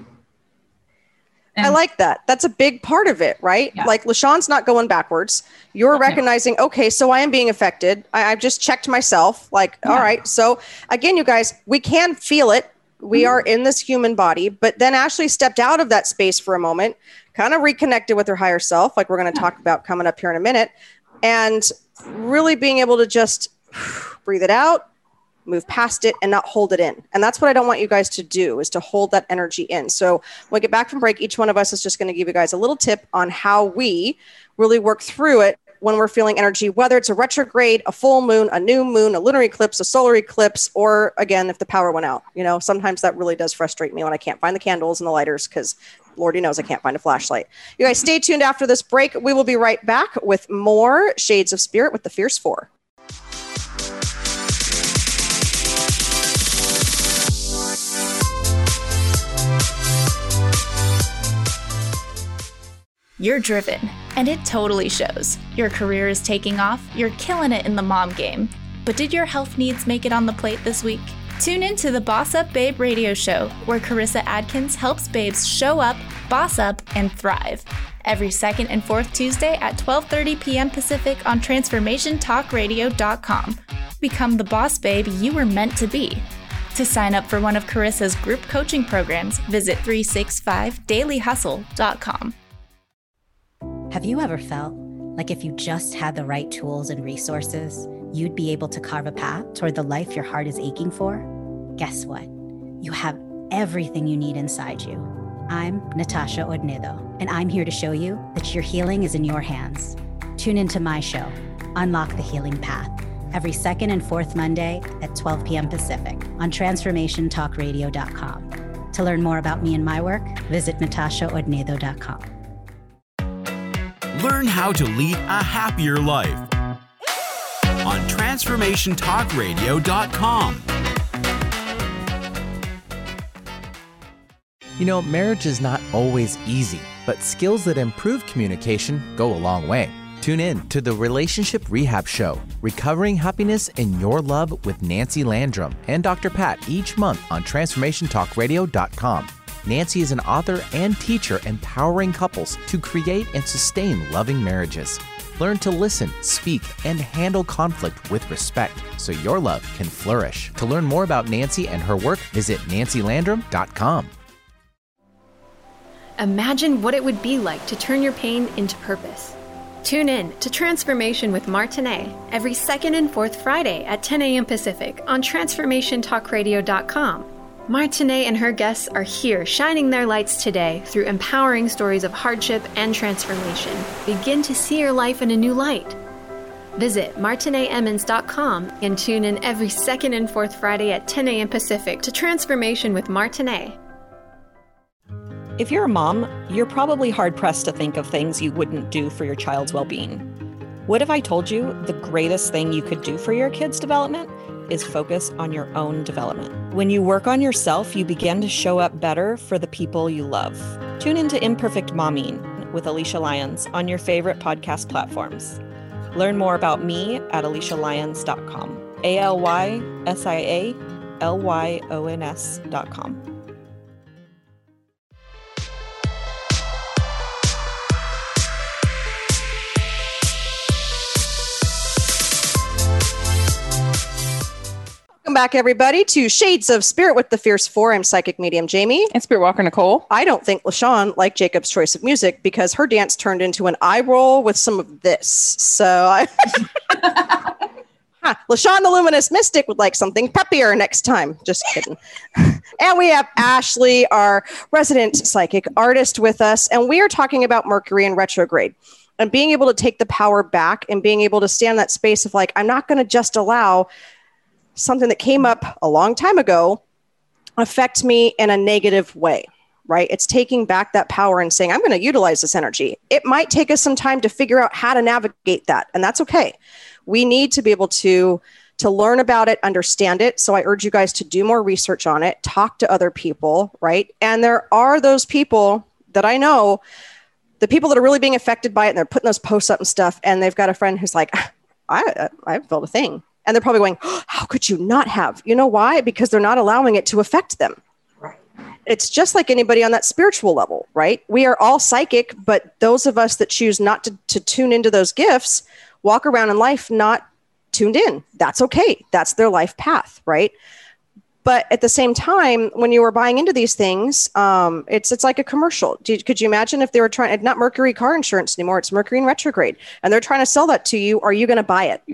And I like that. That's a big part of it, right? Yeah. Like LaShawn's not going backwards. You're okay. recognizing, okay, so I am being affected. I, I've just checked myself. Like, yeah. all right. So again, you guys, we can feel it. We mm-hmm. are in this human body, but then Ashley stepped out of that space for a moment, kind of reconnected with her higher self, like we're going to yeah. talk about coming up here in a minute, and really being able to just breathe it out, move past it, and not hold it in. And that's what I don't want you guys to do, is to hold that energy in. So when we get back from break, each one of us is just going to give you guys a little tip on how we really work through it when we're feeling energy, whether it's a retrograde, a full moon, a new moon, a lunar eclipse, a solar eclipse, or again, if the power went out. You know, sometimes that really does frustrate me when I can't find the candles and the lighters, because Lordy knows I can't find a flashlight. You guys stay tuned after this break. We will be right back with more Shades of Spirit with the Fierce Four. You're driven, and it totally shows. Your career is taking off, you're killing it in the mom game. But did your health needs make it on the plate this week? Tune in to the Boss Up Babe radio show, where Carissa Adkins helps babes show up, boss up, and thrive. Every second and fourth Tuesday at twelve thirty p.m. Pacific on transformation talk radio dot com. Become the boss babe you were meant to be. To sign up for one of Carissa's group coaching programs, visit three sixty-five daily hustle dot com. Have you ever felt like if you just had the right tools and resources, you'd be able to carve a path toward the life your heart is aching for? Guess what? You have everything you need inside you. I'm Natasha Odnedo, and I'm here to show you that your healing is in your hands. Tune into my show, Unlock the Healing Path, every second and fourth Monday at twelve p.m. Pacific on transformation talk radio dot com. To learn more about me and my work, visit natasha ornedo dot com. Learn how to lead a happier life on transformation talk radio dot com. You know, marriage is not always easy, but skills that improve communication go a long way. Tune in to the Relationship Rehab Show, Recovering Happiness in Your Love with Nancy Landrum and Doctor Pat each month on transformation talk radio dot com. Nancy is an author and teacher empowering couples to create and sustain loving marriages. Learn to listen, speak, and handle conflict with respect so your love can flourish. To learn more about Nancy and her work, visit nancy landrum dot com. Imagine what it would be like to turn your pain into purpose. Tune in to Transformation with Martinet every second and fourth Friday at ten a.m. Pacific on transformation talk radio dot com. Martinet and her guests are here shining their lights today through empowering stories of hardship and transformation. Begin to see your life in a new light. Visit martinet emmons dot com and tune in every second and fourth Friday at ten a.m. Pacific to Transformation with Martinet. If you're a mom, you're probably hard-pressed to think of things you wouldn't do for your child's well-being. What if I told you the greatest thing you could do for your kid's development is focus on your own development? When you work on yourself, you begin to show up better for the people you love. Tune into Imperfect Momming with Alicia Lyons on your favorite podcast platforms. Learn more about me at alicia lyons dot com. A L Y S I A L Y O N S dot com. Welcome back, everybody, to Shades of Spirit with the Fierce Four. I'm Psychic Medium Jamie. And Spirit Walker Nicole. I don't think LaShawn liked Jacob's choice of music because her dance turned into an eye roll with some of this. So I... huh. LaShawn the Luminous Mystic would like something peppier next time. Just kidding. And we have Ashley, our resident psychic artist, with us. And we are talking about Mercury in retrograde and being able to take the power back and being able to stand in that space of like, I'm not going to just allow something that came up a long time ago affect me in a negative way, right? It's taking back that power and saying, I'm going to utilize this energy. It might take us some time to figure out how to navigate that. And that's okay. We need to be able to, to learn about it, understand it. So I urge you guys to do more research on it, talk to other people, right? And there are those people that I know, the people that are really being affected by it, and they're putting those posts up and stuff. And they've got a friend who's like, I, I haven't felt a thing. And they're probably going, oh, how could you not have? You know why? Because they're not allowing it to affect them. Right. It's just like anybody on that spiritual level, right? We are all psychic, but those of us that choose not to, to tune into those gifts walk around in life not tuned in. That's okay. That's their life path, right? But at the same time, when you were buying into these things, um, it's it's like a commercial. Do you, could you imagine if they were trying, not Mercury car insurance anymore, it's Mercury in retrograde, and they're trying to sell that to you, are you going to buy it?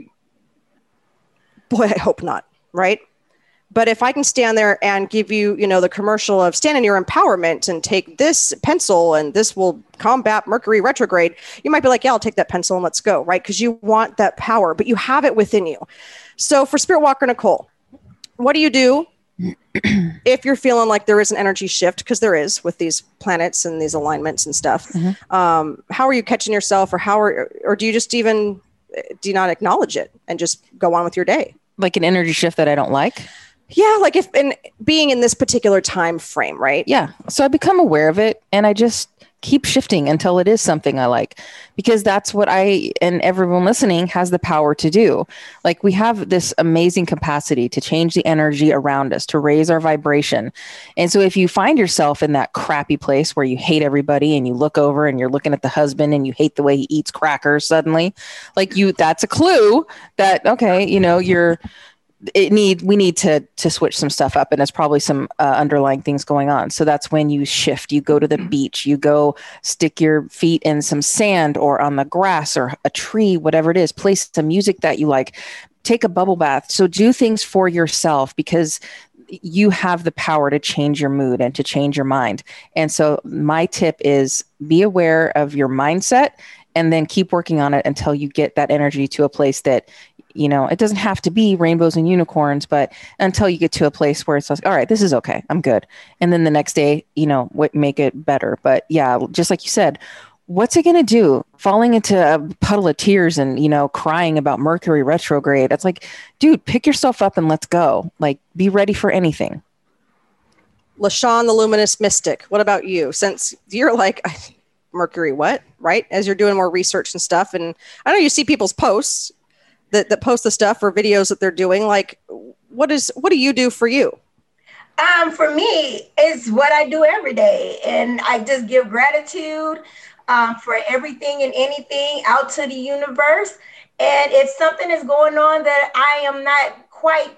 Boy, I hope not, right? But if I can stand there and give you, you know, the commercial of stand in your empowerment and take this pencil and this will combat Mercury retrograde, you might be like, yeah, I'll take that pencil and let's go, right? Because you want that power, but you have it within you. So for Spirit Walker Nicole, what do you do if you're feeling like there is an energy shift? Because there is with these planets and these alignments and stuff. Mm-hmm. Um, how are you catching yourself, or how are, or do you just even, do you not acknowledge it and just go on with your day? Like an energy shift that I don't like? Yeah, like if in being in this particular time frame, right? Yeah. So I become aware of it and I just keep shifting until it is something I like, because that's what I and everyone listening has the power to do. Like we have this amazing capacity to change the energy around us, to raise our vibration. And so if you find yourself in that crappy place where you hate everybody and you look over and you're looking at the husband and you hate the way he eats crackers suddenly, like you, that's a clue that, okay, you know, you're, it need, we need to, to switch some stuff up, and there's probably some uh, underlying things going on. So that's when you shift, you go to the beach, you go stick your feet in some sand or on the grass or a tree, whatever it is, play some music that you like, take a bubble bath. So do things for yourself, because you have the power to change your mood and to change your mind. And so my tip is be aware of your mindset and then keep working on it until you get that energy to a place that you know, it doesn't have to be rainbows and unicorns, but until you get to a place where it's like, all right, this is okay, I'm good. And then the next day, you know, what make it better. But yeah, just like you said, what's it going to do? Falling into a puddle of tears and, you know, crying about Mercury retrograde. It's like, dude, pick yourself up and let's go. Like, be ready for anything. LaShawn, the luminous mystic. What about you? Since you're like, Mercury, what? Right? As you're doing more research and stuff. And I know you see people's posts that, that post the stuff or videos that they're doing. Like, what is, what do you do for you? Um, for me, it's what I do every day. And I just give gratitude um, for everything and anything out to the universe. And if something is going on that I am not quite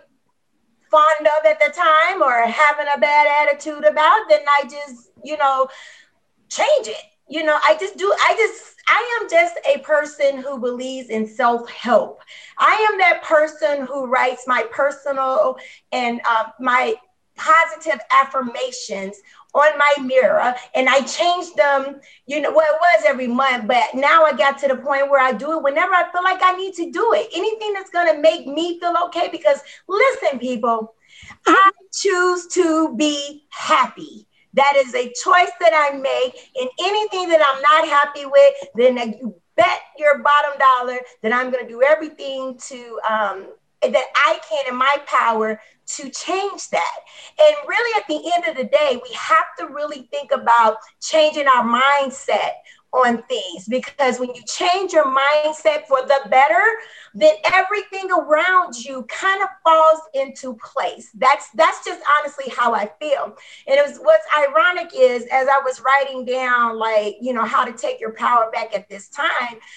fond of at the time or having a bad attitude about, then I just, you know, change it. You know, I just do, I just, I am just a person who believes in self-help. I am that person who writes my personal and uh, my positive affirmations on my mirror, and I change them, you know, well, it was every month, but now I got to the point where I do it whenever I feel like I need to do it. Anything that's going to make me feel okay, because listen, people, I choose to be happy. That is a choice that I make, and anything that I'm not happy with, then you bet your bottom dollar that I'm going to do everything to, um, that I can in my power to change that. And really at the end of the day, we have to really think about changing our mindset on things, because when you change your mindset for the better, then everything around you kind of falls into place. That's that's just honestly how I feel. And it was, what's ironic is, as I was writing down, like, you know, how to take your power back at this time,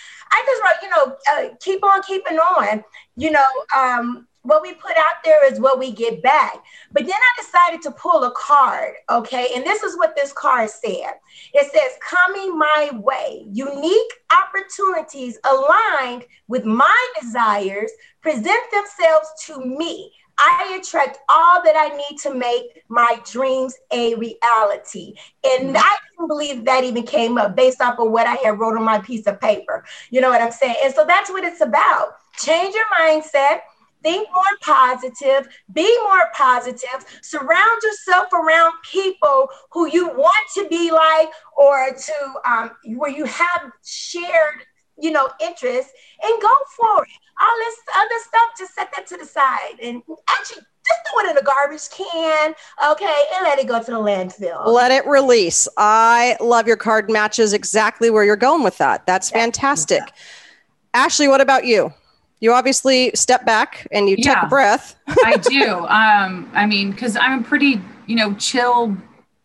I just wrote, you know, uh, keep on keeping on. You know, um, what we put out there is what we get back. But then I decided to pull a card, okay? And this is what this card said. It says, coming my way, unique opportunities aligned with my desires present themselves to me. I attract all that I need to make my dreams a reality. And I didn't believe that even came up based off of what I had wrote on my piece of paper. You know what I'm saying? And so that's what it's about. Change your mindset. Think more positive, be more positive, surround yourself around people who you want to be like, or to um, where you have shared, you know, interests, and go for it. All this other stuff, just set that to the side and actually just throw it in a garbage can, okay, and let it go to the landfill. Let it release. I love your card matches exactly where you're going with that. That's fantastic. Yeah. Ashley, what about you? You obviously step back and you yeah, take a breath. I do. Um, I mean, because I'm a pretty, you know, chill.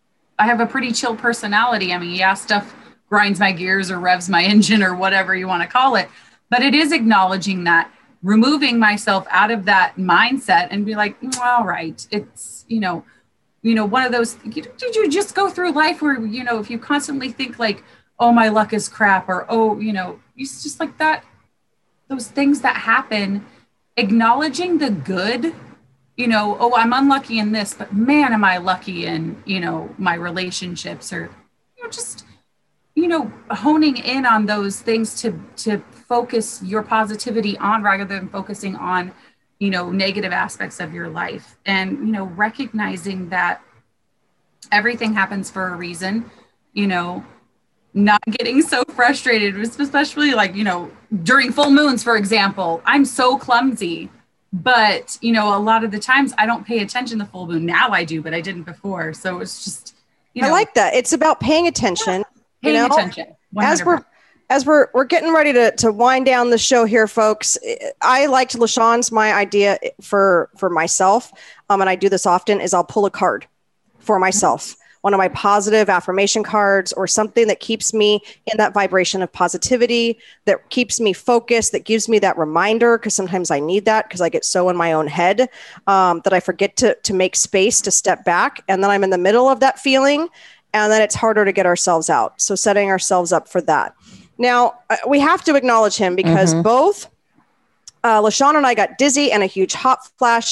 I have a pretty chill personality. I mean, yeah, stuff grinds my gears or revs my engine or whatever you want to call it. But it is acknowledging that, removing myself out of that mindset and be like, well, all right, it's, you know, you know, one of those, did you just go through life where, you know, if you constantly think like, oh, my luck is crap, or, oh, you know, it's just like that. Those things that happen, acknowledging the good, you know, oh, I'm unlucky in this, but man, am I lucky in, you know, my relationships, or, you know, just, you know, honing in on those things to, to focus your positivity on, rather than focusing on, you know, negative aspects of your life. And, you know, recognizing that everything happens for a reason, you know, not getting so frustrated, especially like, you know, during full moons, for example. I'm so clumsy, but, you know, a lot of the times I don't pay attention to full moon. Now I do, but I didn't before. So it's just, you know. I like that. It's about paying attention. Yeah, paying you know, attention. one hundred percent. As we're as we're we're getting ready to to wind down the show here, folks. I liked LaShawn's my idea for for myself, um, and I do this often. Is I'll pull a card for myself. One of my positive affirmation cards, or something that keeps me in that vibration of positivity, that keeps me focused, that gives me that reminder, because sometimes I need that because I get so in my own head um, that I forget to, to make space to step back. And then I'm in the middle of that feeling, and then it's harder to get ourselves out. So setting ourselves up for that. Now, uh, we have to acknowledge him, because mm-hmm. both uh, LaShawn and I got dizzy and a huge hot flash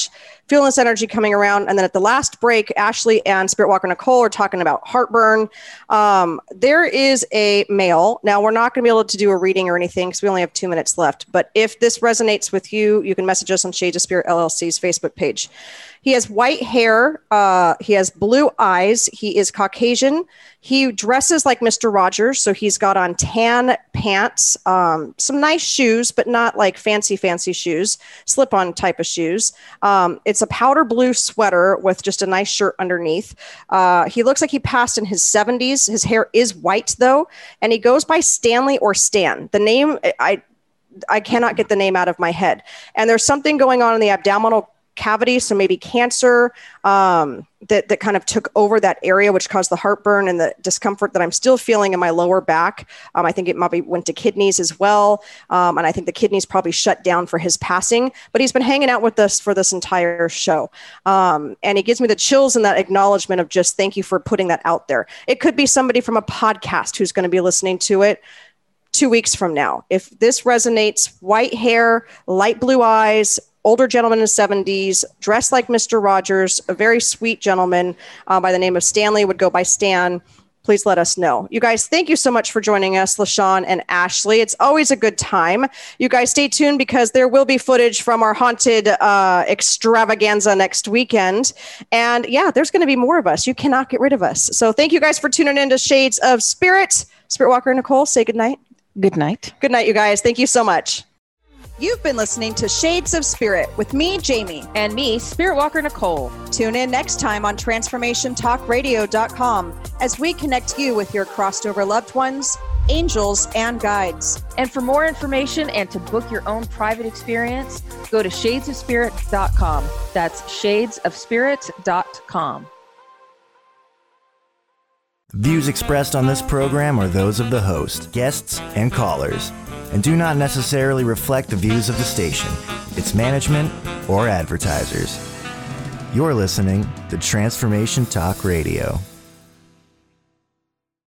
feeling this energy coming around. And then at the last break, Ashley and Spirit Walker Nicole are talking about heartburn. Um, there is a male. Now, we're not going to be able to do a reading or anything because we only have two minutes left. But if this resonates with you, you can message us on Shades of Spirit L L C's Facebook page. He has white hair. Uh, he has blue eyes. He is Caucasian. He dresses like Mister Rogers. So he's got on tan pants, um, some nice shoes, but not like fancy, fancy shoes, slip-on type of shoes. Um, it's a powder blue sweater with just a nice shirt underneath. Uh, he looks like he passed in his seventies. His hair is white though. And he goes by Stanley or Stan. The name, I, I cannot get the name out of my head. And there's something going on in the abdominal cavity, so maybe cancer um, that, that kind of took over that area, which caused the heartburn and the discomfort that I'm still feeling in my lower back. Um, I think it probably went to kidneys as well. Um, and I think the kidneys probably shut down for his passing, but he's been hanging out with us for this entire show. Um, and he gives me the chills and that acknowledgement of just thank you for putting that out there. It could be somebody from a podcast who's going to be listening to it two weeks from now. If this resonates, white hair, light blue eyes, older gentleman in his seventies, dressed like Mister Rogers, a very sweet gentleman uh, by the name of Stanley, would go by Stan. Please let us know. You guys, thank you so much for joining us, LaShawn and Ashley. It's always a good time. You guys stay tuned because there will be footage from our haunted uh, extravaganza next weekend. And yeah, there's going to be more of us. You cannot get rid of us. So thank you guys for tuning in to Shades of Spirit. Spirit Walker and Nicole, say good night. Good night. Good night, you guys. Thank you so much. You've been listening to Shades of Spirit with me, Jamie. And me, Spirit Walker Nicole. Tune in next time on transformation talk radio dot com as we connect you with your crossed over loved ones, angels, and guides. And for more information and to book your own private experience, go to shades of spirit dot com. That's shades of spirit dot com. Views expressed on this program are those of the host, guests, and callers, and do not necessarily reflect the views of the station, its management, or advertisers. You're listening to Transformation Talk Radio.